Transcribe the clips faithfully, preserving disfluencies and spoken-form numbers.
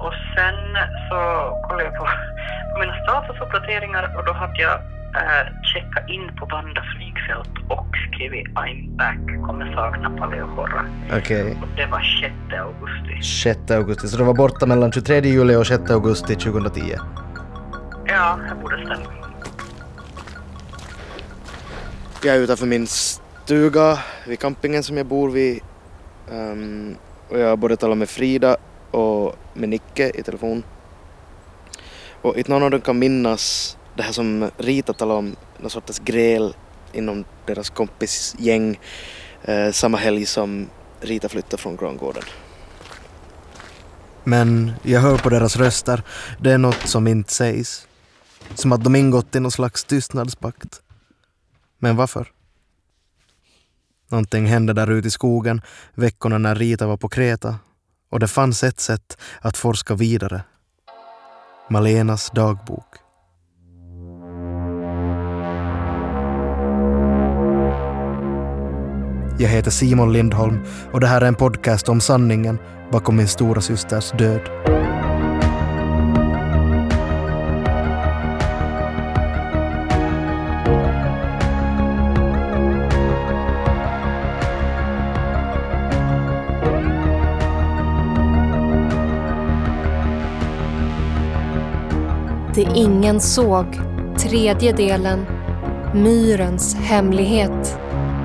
Och sen så kollade jag på, på mina statusuppdateringar och då hade jag äh, checkat in på Vanda flygfält och skrivit I'm back, kommer sakna Paleohorra. Okej. Okay. Och det var sjätte augusti. sjätte augusti, så det var borta mellan tjugotredje juli och sjätte augusti tjugohundratio? Ja, det borde stämma. Jag är utanför min stuga vid campingen som jag bor vid. Um, och jag har både talat med Frida och med Nicke i telefon. Och inte någon av dem kan minnas det här som Rita talade om, någon sorts gräl inom deras kompisgäng eh, samma helg som Rita flyttade från Grangården. Men jag hör på deras röster, det är något som inte sägs. Som att de ingått i någon slags tystnadspakt. Men varför? Någonting hände där ute i skogen veckorna när Rita var på Kreta. Och det fanns ett sätt att forska vidare. Malenas dagbok. Jag heter Simon Lindholm och det här är en podcast om sanningen bakom min stora systers död. Det ingen såg, tredje delen, Myrens hemlighet.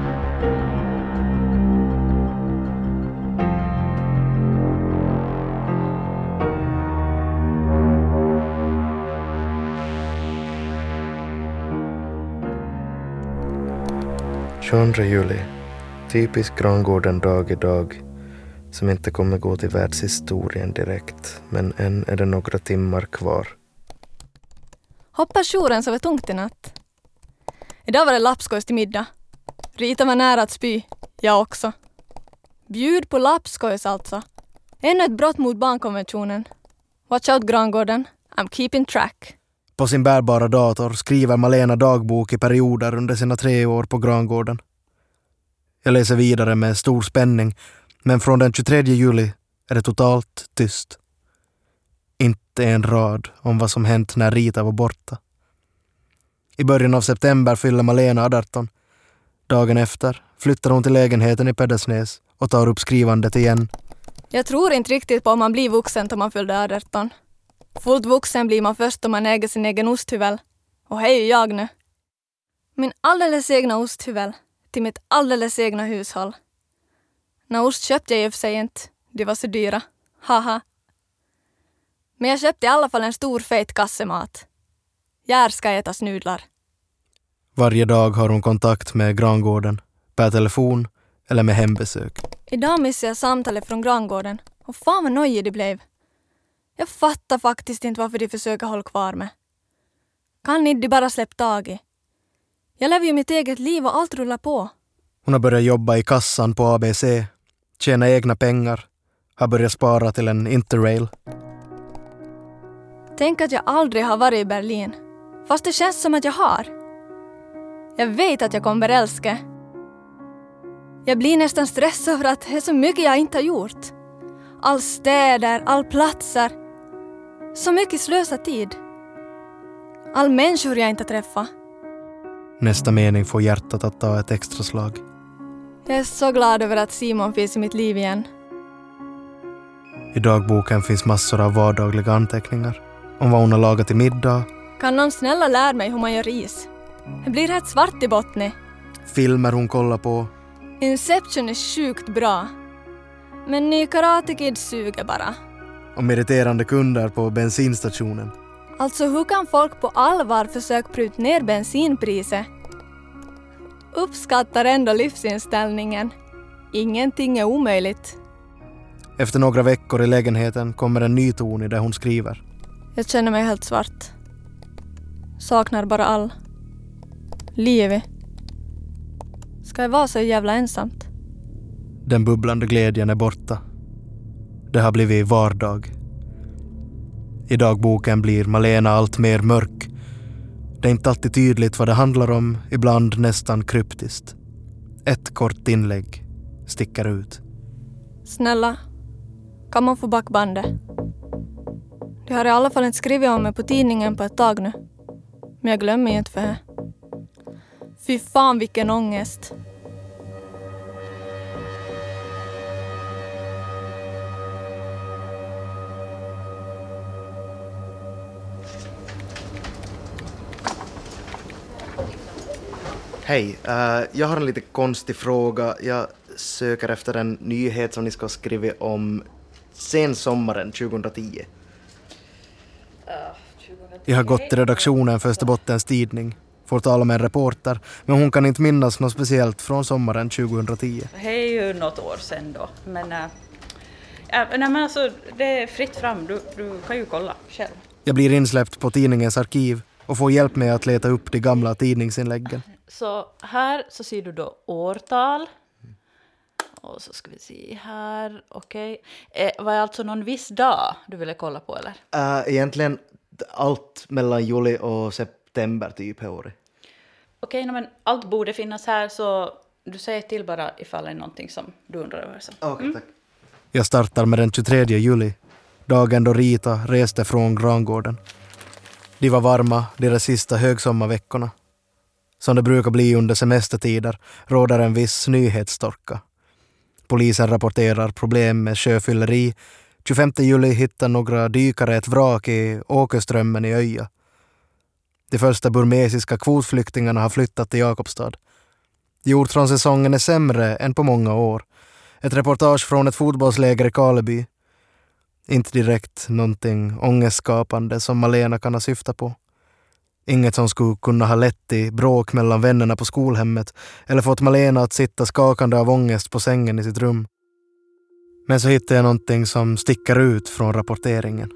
tjugoandra juli. Typisk Grangården dag i dag. Som inte kommer gå till världshistorien direkt. Men än är det några timmar kvar. Hoppas jouren sover tungt i natt. Idag var det lapskojs till middag. Rita var nära att spy. Jag också. Bjud på lapskojs alltså. Ännu ett brott mot barnkonventionen. Watch out Grangården. I'm keeping track. På sin bärbara dator skriver Malena dagbok i perioder under sina tre år på Grangården. Jag läser vidare med stor spänning, men från den tjugotredje juli är det totalt tyst. Inte en rad om vad som hänt när Rita var borta. I början av september fyller Malena arton. Dagen efter flyttar hon till lägenheten i Peddersnäs och tar upp skrivandet igen. Jag tror inte riktigt på om man blir vuxen om man fyllde arton. Fullt vuxen blir man först om man äger sin egen osthyvel. Och hej jag nu. Min alldeles egna osthyvel till mitt alldeles egna hushåll. När ost köpte jag i och för sig inte. De var så dyra. Haha. Men jag köpte i alla fall en stor fet kasse mat. Här ska äta snudlar. Varje dag har hon kontakt med Grangården. Per telefon eller med hembesök. Idag missade jag samtalet från Grangården. Och fan vad nöjd det blev. Jag fattar faktiskt inte varför de försöker hålla kvar med. Kan inte de bara släppa tag i? Jag lever ju mitt eget liv och allt rullar på. Hon har börjat jobba i kassan på A B C. Tjäna egna pengar. Har börjat spara till en Interrail. Tänk att jag aldrig har varit i Berlin. Fast det känns som att jag har. Jag vet att jag kommer älska. Jag blir nästan stressad för att det är så mycket jag inte har gjort. All städer, all platser. Så mycket slösa tid. All människor jag inte träffar. Nästa mening får hjärtat att ta ett extra slag. Jag är så glad över att Simon finns i mitt liv igen. I dagboken finns massor av vardagliga anteckningar. Om vad hon har lagat till middag. Kan någon snälla lära mig hur man gör ris? Det blir rätt svart i botten. Filmer hon kollar på. Inception är sjukt bra. Men ny Karate Kid suger bara. Om irriterande kunder på bensinstationen. Alltså hur kan folk på allvar försöka pruta ner bensinpriset? Uppskattar ändå livsinställningen. Ingenting är omöjligt. Efter några veckor i lägenheten kommer en ny ton i det hon skriver. Jag känner mig helt svart. Saknar bara all. Livet. Ska jag vara så jävla ensamt? Den bubblande glädjen är borta. Det har blivit vardag. I dagboken blir Malena allt mer mörk. Det är inte alltid tydligt vad det handlar om, ibland nästan kryptiskt. Ett kort inlägg sticker ut. Snälla, kan man få backbandet? De har i alla fall inte skrivit om mig på tidningen på ett tag nu. Men jag glömmer ju inte för det. Fy fan vilken ångest. Hej, uh, jag har en lite konstig fråga. Jag söker efter en nyhet som ni ska skriva om sensommaren tjugohundratio. Jag har gått till redaktionen för Österbottens tidning. Får tala med en reporter, men hon kan inte minnas något speciellt från sommaren tjugohundratio. Det är ju något år sedan då, men, äh, ja, nej, men alltså, det är fritt fram, du, du kan ju kolla själv. Jag blir insläppt på tidningens arkiv och får hjälp med att leta upp de gamla tidningsinläggen. Så här så ser du då årtal. Och så ska vi se här, okej. Okay. Eh, var det alltså någon viss dag du ville kolla på, eller? Uh, egentligen allt mellan juli och september typ här året. Okej, okay, men allt borde finnas här, så du säger till bara ifall det är någonting som du undrar över. Okej, okay, mm. tack. Jag startar med den tjugotredje juli, dagen då Rita reste från Grangården. De var varma, deras sista högsommarveckorna. Som det brukar bli under semestertider råder en viss nyhetstorka. Polisen rapporterar problem med sjöfylleri. tjugofemte juli hittar några dykare ett vrak i Åkerströmmen i Öja. De första burmesiska kvotflyktingarna har flyttat till Jakobstad. Jordtronsäsongen är sämre än på många år. Ett reportage från ett fotbollsläger i Kaleby. Inte direkt någonting ångestskapande som Malena kan ha syftat på. Inget som skulle kunna ha lett till bråk mellan vännerna på skolhemmet eller fått Malena att sitta skakande av ångest på sängen i sitt rum. Men så hittar jag någonting som sticker ut från rapporteringen.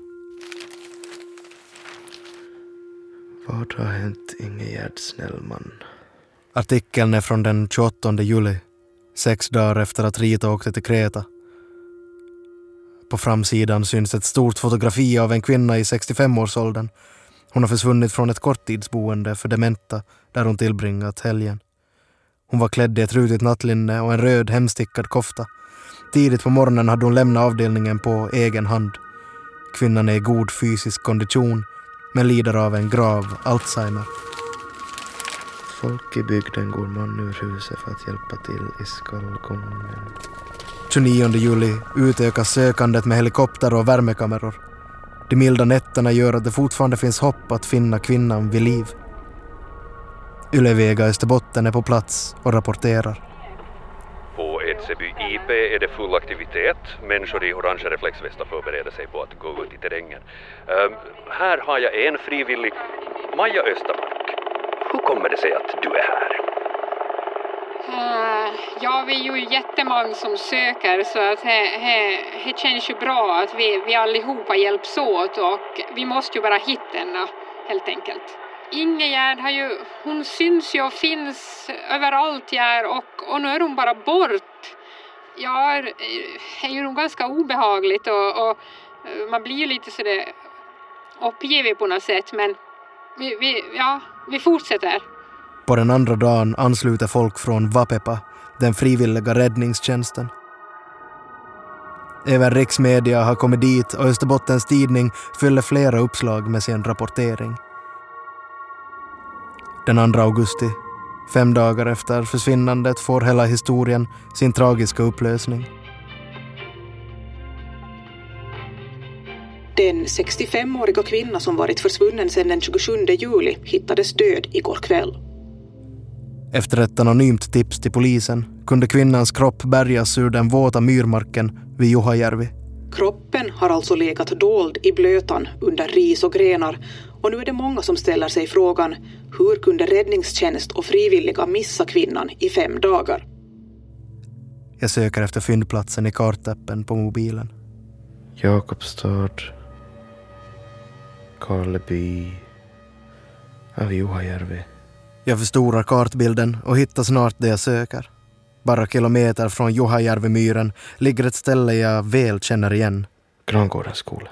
Vad har hänt Ingegärd Snellman? Artikeln är från den tjugoåttonde juli, sex dagar efter att Rita åkte till Kreta. På framsidan syns ett stort fotografi av en kvinna i sextiofem-årsåldern. Hon har försvunnit från ett korttidsboende för dementa där hon tillbringat helgen. Hon var klädd i ett rutigt nattlinne och en röd hemstickad kofta. Tidigt på morgonen hade hon lämnat avdelningen på egen hand. Kvinnan är i god fysisk kondition men lider av en grav Alzheimer. Folk i bygden går man ur huset för att hjälpa till i skallgången. tjugonionde juli utökas sökandet med helikopter och värmekameror. De milda nätterna gör att det fortfarande finns hopp att finna kvinnan vid liv. Ylevega Österbotten är på plats och rapporterar. På Edseby I P är det full aktivitet. Människor i orange reflexvästar förbereder sig på att gå ut i terrängen. Uh, här har jag en frivillig, Maja Östermark. Hur kommer det sig att du är här? Uh, ja, vi är ju jättemånga som söker, så att det känns ju bra att vi, vi allihopa hjälps åt, och vi måste ju bara hitta henne helt enkelt. Ingegärd har ju, hon syns ju och finns överallt här, och, och nu är hon bara bort. Ja, det är ju nog ganska obehagligt, och, och man blir ju lite sådär uppgiven på något sätt, men vi, vi, ja, vi fortsätter. På den andra dagen ansluter folk från Vapepa, den frivilliga räddningstjänsten. Även riksmedia har kommit dit och Österbottens tidning fyller flera uppslag med sin rapportering. Den andra augusti, fem dagar efter försvinnandet, får hela historien sin tragiska upplösning. Den sextiofemåriga kvinna som varit försvunnen sedan den tjugosjunde juli hittades död igår kväll. Efter ett anonymt tips till polisen kunde kvinnans kropp bärgas ur den våta myrmarken vid Juhajärvi. Kroppen har alltså legat dold i blötan under ris och grenar, och nu är det många som ställer sig frågan: hur kunde räddningstjänst och frivilliga missa kvinnan i fem dagar? Jag söker efter fyndplatsen i kartappen på mobilen. Jakobstad, Karleby, av Juhajärvi. Jag förstorar kartbilden och hittar snart det jag söker. Bara kilometer från Juhajärvi-myren ligger ett ställe jag väl känner igen. Grangårdens skola.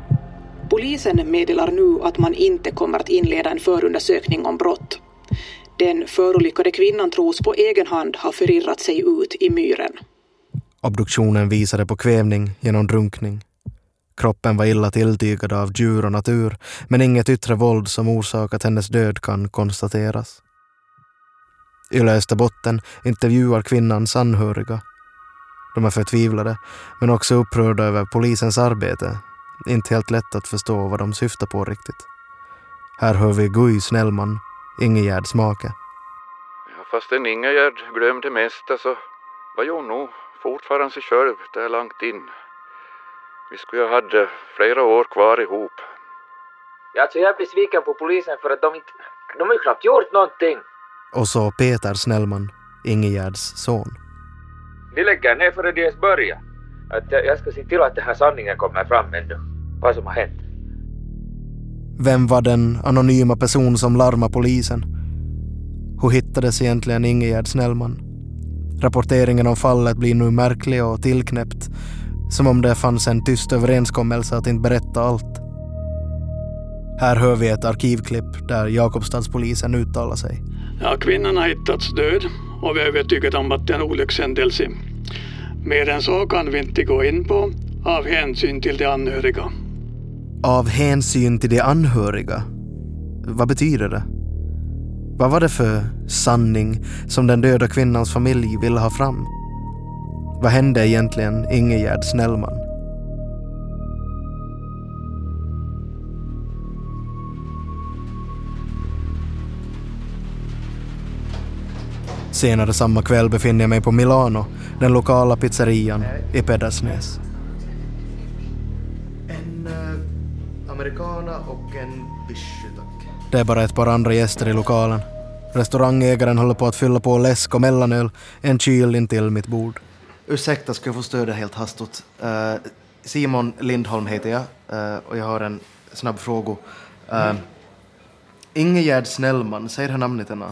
Polisen meddelar nu att man inte kommer att inleda en förundersökning om brott. Den förolyckade kvinnan tros på egen hand ha förirrat sig ut i myren. Obduktionen visade på kvävning genom drunkning. Kroppen var illa tilltygad av djur och natur, men inget yttre våld som orsakat hennes död kan konstateras. Yle Österbotten intervjuar kvinnans anhöriga. De är förtvivlade, men också upprörda över polisens arbete. Inte helt lätt att förstå vad de syftar på riktigt. Här hör vi Guy Snellman, Ingegärds make. Ja, fast en Ingegärd glömde mesta så var ju nog fortfarande sig själv där långt in. Vi skulle ha haft flera år kvar ihop. Ja, alltså jag är besviken på polisen för att de inte, de har ju knappt gjort någonting. Och så Peter Snellman, Ingegärds son. Vi lägger ner före de ens börjar. Att jag, jag ska se till att den här sanningen kommer fram ändå. Vad som har hänt. Vem var den anonyma person som larmade polisen? Hur hittades egentligen Ingegärd Snellman? Rapporteringen om fallet blir nu märklig och tillknäppt. Som om det fanns en tyst överenskommelse att inte berätta allt. Här hör vi ett arkivklipp där Jakobstadspolisen uttalar sig. Ja, kvinnan har hittats död och vi är övertygade om att det är en olyckshändelse. Mer än så kan vi inte gå in på av hänsyn till de anhöriga. Av hänsyn till de anhöriga? Vad betyder det? Vad var det för sanning som den döda kvinnans familj ville ha fram? Vad hände egentligen Ingegärd Snellman? Senare samma kväll befinner jag mig på Milano, den lokala pizzerian i Pedersnäs. En uh, americana och en bischu, tack. Det är bara ett par andra gäster i lokalen. Restaurangägaren håller på att fylla på läsk och mellanöl, en kyl in till mitt bord. Ursäkta, ska jag få stöda helt hastigt. Uh, Simon Lindholm heter jag uh, och jag har en snabb fråga. Uh, mm. Ingegärd Snellman, säger han namnet ena?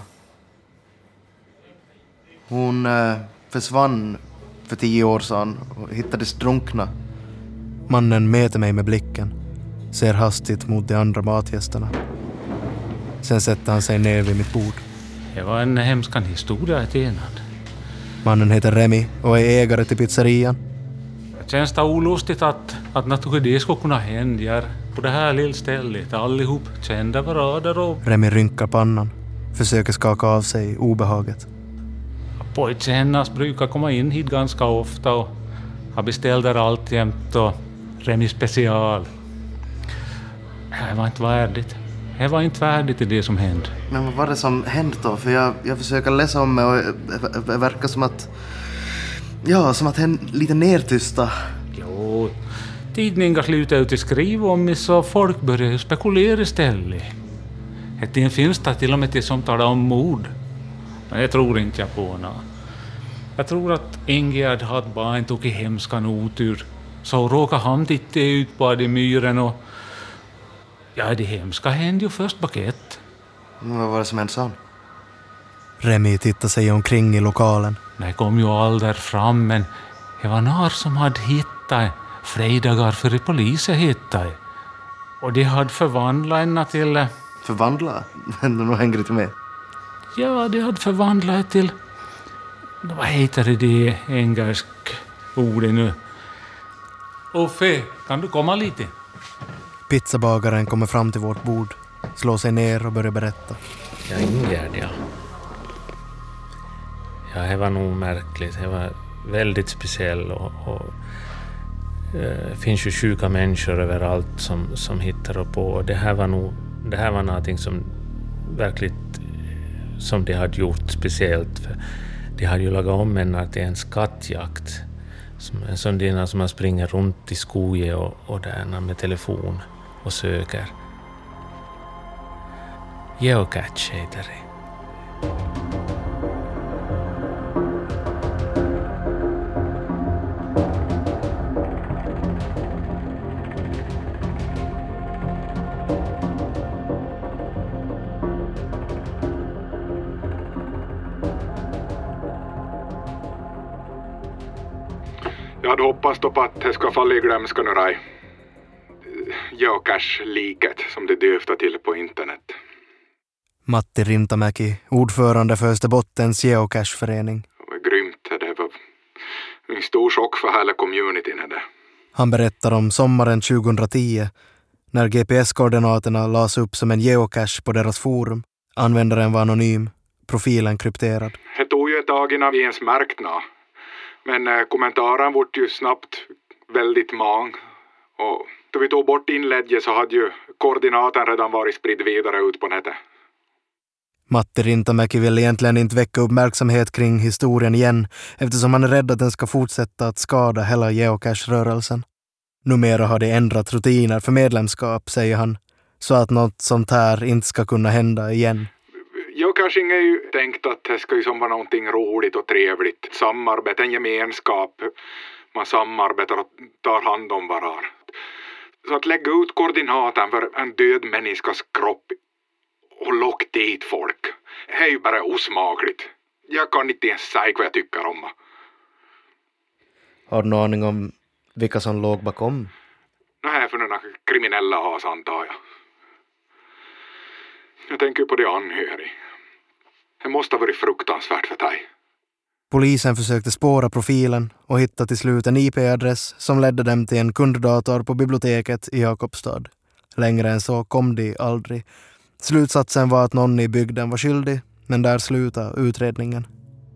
Hon uh, försvann för tio år sedan och hittades drunkna. Mannen mäter mig med blicken, ser hastigt mot de andra matgästerna. Sen sätter han sig ner vid mitt bord. Det var en hemsk historia ett enad. Mannen heter Remi och är ägare till pizzerian. Det känns det olustigt att, att något det skulle kunna hända på det här lilla stället. Allihop kända varandra och... Remi rynkar pannan, försöker skaka av sig obehaget. Pojtjännas brukar komma in hit ganska ofta och har beställt där alltjämt och Remi special. Det var inte värdigt. Det var inte värdigt i det som hände. Men vad var det som hände då? För jag, jag försöker läsa om mig och det verkar som att... Ja, som att hen lite nertysta. Jo, tidningar slutar ut att skriva om mig så folk börjar spekulera istället. Det finns det till och med till som talar om mord. Men jag tror inte jag på nå. Jag tror att Ingegärd hade bara en tog i hemskan otur. Så råkade han titta ut på de myren och... Ja, det hemska hände ju först bakett. Men vad var det som hände sen? Remi tittade sig omkring i lokalen. Det kom ju all där fram, men det var några som hade hittat fredagar för polisen hittade. Och de hade förvandlat henne till... Förvandla? Men då hänger det med. Ja, de hade förvandlat till... Vad heter det engelsk ordet nu? Uffe, kan du komma lite? Pizzabagaren kommer fram till vårt bord, slår sig ner och börjar berätta. Ja, Ingegärd, ja. Ja, det var nog märkligt. Det var väldigt speciellt och, och det finns ju sjuka människor överallt som, som hittar på. Och det här var nog, det här var någonting som verkligt som de hade gjort speciellt. För de hade ju lagat om henne till en skattjakt. Som, en sån dina som man springer runt i skogen och, och där med telefon och söker. Geocache heter det. Jag hade hoppats då på att det ska falla i glömska nu, Rai. Geocache-liket som det döftar till på internet. Matti Rintamäki, ordförande för Österbottens geocacheförening. Det var grymt. Det var en stor chock för hela communityn. Han berättar om sommaren tjugohundratio när G P S-koordinaterna lades upp som en geocache på deras forum. Användaren var anonym, profilen krypterad. Det tog ju ett tag innan vi ens märkte. Men eh, kommentaren var ju snabbt väldigt många. Och då vi tog bort inlägget så hade ju koordinaten redan varit spridd vidare ut på nätet. Matti Rintamäki vill egentligen inte väcka uppmärksamhet kring historien igen eftersom han är rädd att den ska fortsätta att skada hela geocache-rörelsen. Numera har de ändrat rutiner för medlemskap, säger han, så att något sånt här inte ska kunna hända igen. Geocaching är ju tänkt att det ska ju som vara någonting roligt och trevligt. Samarbete, en gemenskap. Man samarbetar och tar hand om varandra. Så att lägga ut koordinaten för en död människas kropp och locka dit folk. Det är ju bara osmakligt. Jag kan inte ens säga vad jag tycker om. Har du någon aning om vilka som låg bakom? Nej, för några kriminella has antar jag. Jag tänker på det anhörig. Det måste ha varit fruktansvärt för dig. Polisen försökte spåra profilen och hittade till slut en I P-adress som ledde dem till en kunddator på biblioteket i Jakobstad. Längre än så kom de aldrig. Slutsatsen var att någon i bygden var skyldig, men där slutade utredningen.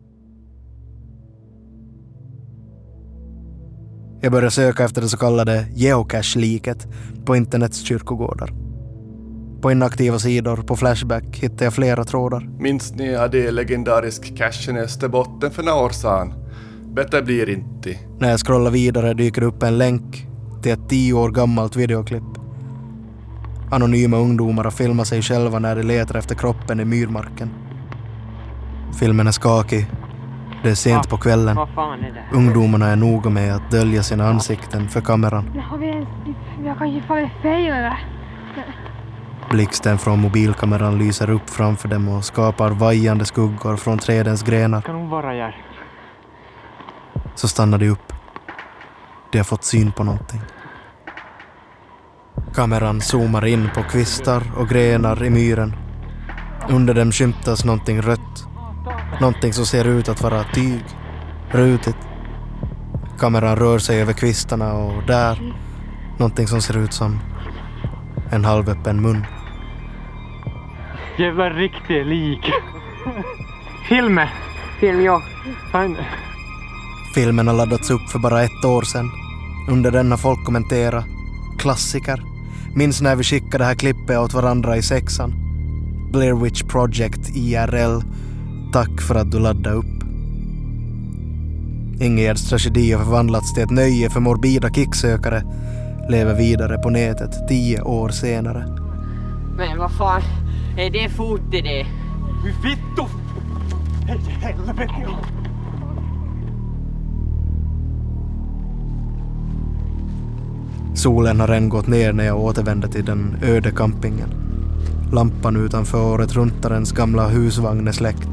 Jag började söka efter det så kallade geocache-liket på internets kyrkogårdar. På inaktiva sidor på Flashback hittade jag flera trådar. Minns ni att det är legendarisk cachen i Österbotten för några år sedan? Bättre blir inte. När jag scrollar vidare dyker upp en länk till ett tio år gammalt videoklipp. Anonyma ungdomar har filmat sig själva när de letar efter kroppen i myrmarken. Filmen är skakig. Det är sent på kvällen. Ungdomarna är noga med att dölja sina ansikten för kameran. Jag kan ju få fel eller? Blixten från mobilkameran lyser upp framför dem och skapar vajande skuggor från trädens grenar. Kan hon vara här? Så stannar de upp. De har fått syn på någonting. Kameran zoomar in på kvistar och grenar i myren. Under dem skymtas någonting rött. Någonting som ser ut att vara tyg. Rutigt. Kameran rör sig över kvistarna och där. Någonting som ser ut som en halvöppen mun. Jävla riktig lik. Filmer. Film, ja. Fan. Filmen har laddats upp för bara ett år sedan. Under den har folk kommenterat. Klassiker. Minns när vi skickade det här klippet åt varandra i sexan. Blair Witch Project I R L. Tack för att du laddade upp. Ingegärds tragedi har förvandlats till ett nöje för morbida kicksökare. Lever vidare på nätet tio år senare. Men vad fan, är det fot i det? Vi fitto! Hej, helvete! Solen har än gått ner när jag återvände till den öde campingen. Lampan utanför året runtarens gamla husvagn är släckt.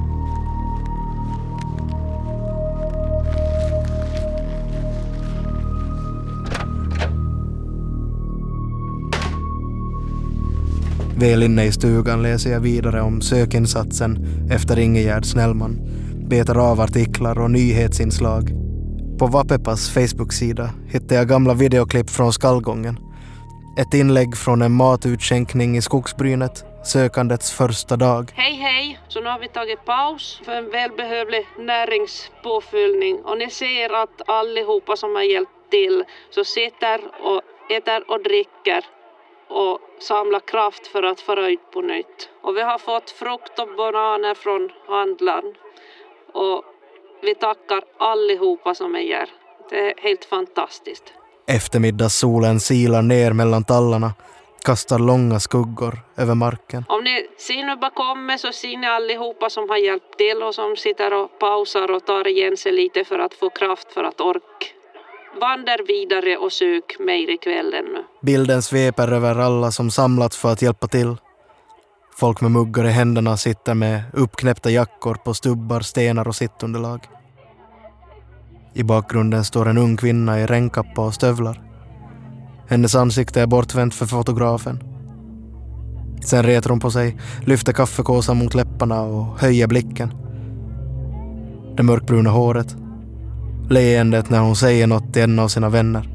Väl inne i stugan läser jag vidare om sökinsatsen efter Ingegärd Snellman, betar av artiklar och nyhetsinslag. På Vapepas Facebook-sida hittade jag gamla videoklipp från skallgången. Ett inlägg från en matutskänkning i Skogsbrynet, sökandets första dag. Hej hej, så nu har vi tagit paus för en välbehövlig näringspåfyllning. Och ni ser att allihopa som har hjälpt till så sitter och äter och dricker och samla kraft för att föra ut på nytt. Och vi har fått frukt och bananer från handlaren. Och vi tackar allihopa som är här. Det är helt fantastiskt. Eftermiddagssolen silar ner mellan tallarna, kastar långa skuggor över marken. Om ni ser nu bakom mig så ser ni allihopa som har hjälpt till och som sitter och pausar och tar igen sig lite för att få kraft för att orka. Vandrar vidare och sök mer ikväll ännu. Bilden sveper över alla som samlats för att hjälpa till. Folk med muggar i händerna sitter med uppknäppta jackor på stubbar, stenar och sittunderlag. I bakgrunden står en ung kvinna i regnkappa och stövlar. Hennes ansikte är bortvänt för fotografen. Sen retar hon på sig, lyfter kaffekåsan mot läpparna och höjer blicken. Det mörkbruna håret. Leendet när hon säger något till en av sina vänner.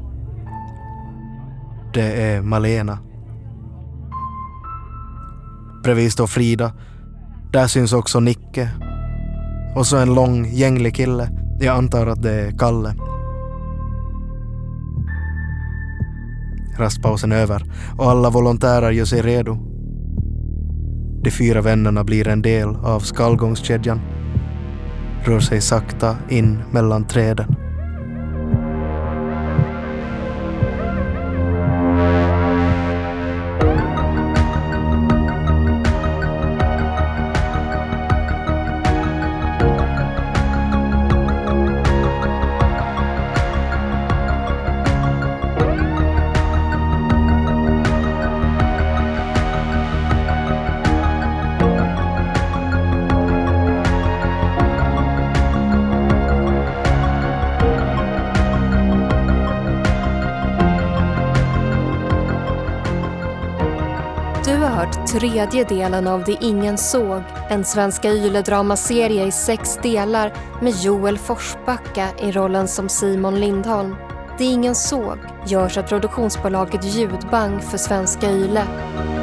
Det är Malena. Bredvid står Frida. Där syns också Nicke. Och så en lång, gänglig kille. Jag antar att det är Kalle. Rastpausen över och alla volontärer gör sig redo. De fyra vännerna blir en del av skallgångskedjan. Rör sig sakta in mellan träden. Tredje delen av Det ingen såg, en Svenska Yle-dramaserie i sex delar med Joel Forsbacka i rollen som Simon Lindholm. Det ingen såg görs av produktionsbolaget Ljudbang för Svenska Yle.